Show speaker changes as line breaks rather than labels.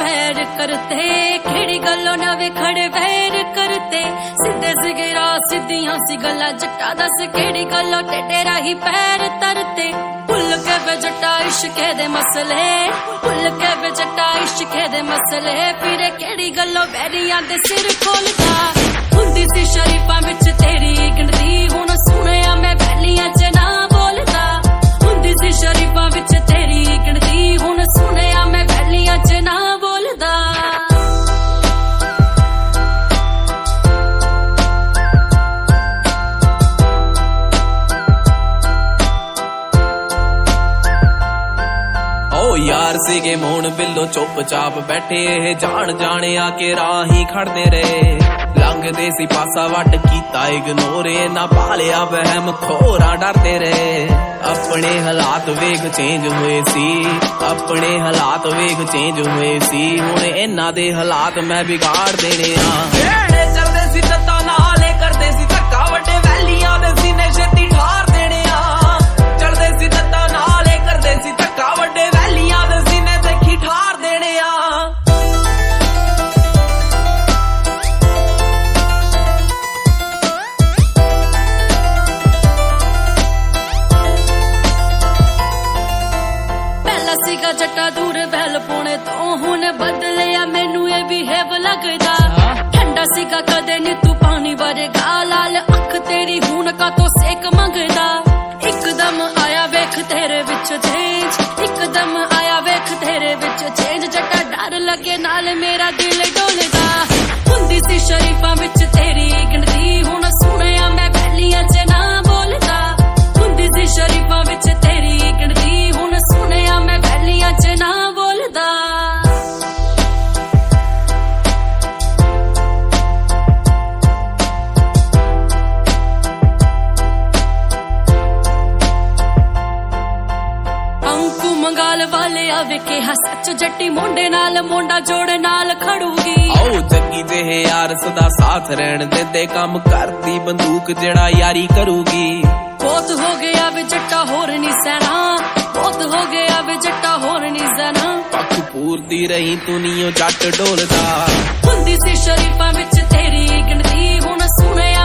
पैर करते केड़ी गल्लों नवे खड़े पैर करते सीधे सिगे राह सीधियां सी गल्लां जट्टा दस केड़ी गल्लों टेढ़े राही पैर तरते भुल के वे जट्टा इश्के दे मसले भुल के वे जट्टा इश्के दे मसले फिर केड़ी गल्लों बैरियां दे सिर खोलदा हुंदी सी शरीफां विच तेरी गिनती हुण सुणिया मैं वैलियां च ना बोलदा हुंदी सी शरीफां विच तेरी गिनती हुण सुणिया मैं वैलियां च ना बोलदा
यार सीगे मोन बिल्लो चुप चाप बैठे जान जाने आके राह ही खड़दे रहे लंघदे सी पासा वट कीता इग्नोर ना पालिया वहम खोरा डरदे रहे अपने हालात वेख चेंज हुए सी अपने हालात वेख चेंज हुए सी हुण इन्हां दे हालात मैं बिगाड़ देने चलदे सी जत्ता नाले करदे सी धक्का वड्डे वैलियां दे सीने छेती ठार देने चलदे सी जत्ता नाले करदे सी धक्का वड्डे
सीगा जट्टा दूर बैल पौने तो हुण बदलिया मैनू ये बिहेव लगदा ठंडा सीगा कदे नी तू पानी वर्गा लाल अख तेरी हुण का तो सेक मंगदा एकदम आया वेख तेरे विच चेंज एकदम आया वेख तेरे विच चेंज जट्टा डर लगे नाल मेरा दिल डोलदा हुंदी सी शरीफां विच तेरी गिनती हुण सुणिया मैं वैलियां च ना बोलदा हुंदी सी शरीफां विच तेरी गिनती हुण सुणिया मैं वैलियां च ना बोलदा अंकु मंगाल वाले आवे कहा सच जट्टी मोंडे नाल मोंडा जोड़ नाल खड़ूगी
आओ जग्गी जेहे यार सदा साथ रहन दे काम करदी बंदूक जेड़ा यारी करूगी
बहुत हो गया वे जट्टा होर नी सहना बहुत हो गया वे जट्टा होर नी सहना
पक्क पूरदी रही तू नीओ जट डोलदा
हुंदी सी शरीफां विच तेरी गिनती हुण सुणिया